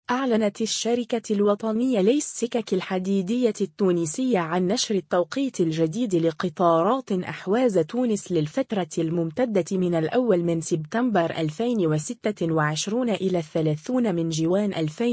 أعلنت الشركة الوطنية للسكك الحديدية التونسية عن نشر التوقيت الجديد لقطارات أحواز تونس للفترة الممتدة من الأول من سبتمبر 2026 إلى 30 من جوان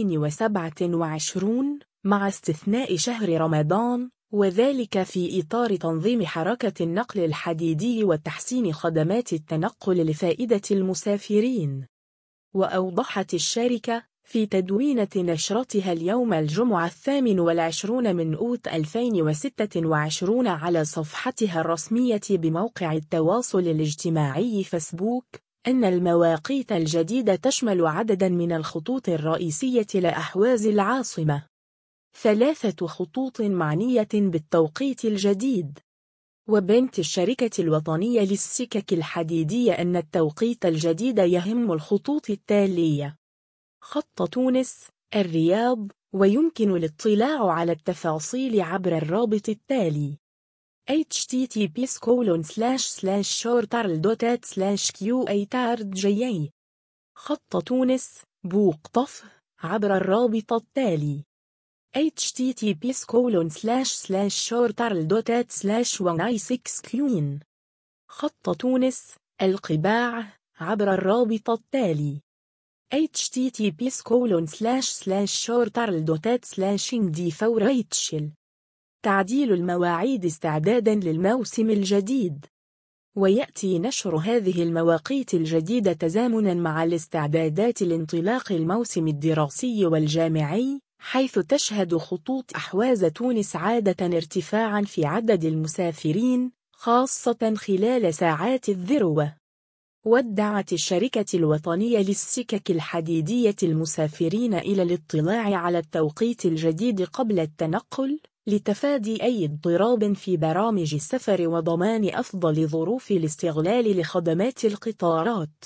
2027 مع استثناء شهر رمضان، وذلك في إطار تنظيم حركة النقل الحديدي وتحسين خدمات التنقل لفائدة المسافرين. وأوضحت الشركة في تدوينة نشرتها اليوم الجمعة 28 من أوت 2026 على صفحتها الرسمية بموقع التواصل الاجتماعي فيسبوك أن المواقيت الجديدة تشمل عددا من الخطوط الرئيسية لأحواز العاصمة، 3 خطوط معنية بالتوقيت الجديد. وبنت الشركة الوطنية للسكك الحديدية أن التوقيت الجديد يهم الخطوط التالية: خط تونس، الرياض. ويمكن الاطلاع على التفاصيل عبر الرابط التالي: https://shortarl.at/qa. خط تونس بوقطف عبر الرابط التالي: https://shortarl.at/196qin. خط تونس القباع عبر الرابط التالي: https://shortarl.at/indifawrachel. تعديل المواعيد استعدادا للموسم الجديد. ويأتي نشر هذه المواقيت الجديدة تزامنا مع الاستعدادات لانطلاق الموسم الدراسي والجامعي، حيث تشهد خطوط أحواز تونس عادة ارتفاعا في عدد المسافرين، خاصة خلال ساعات الذروة. ودعت الشركة الوطنية للسكك الحديدية المسافرين إلى الاطلاع على التوقيت الجديد قبل التنقل، لتفادي أي اضطراب في برامج السفر وضمان أفضل ظروف الاستغلال لخدمات القطارات.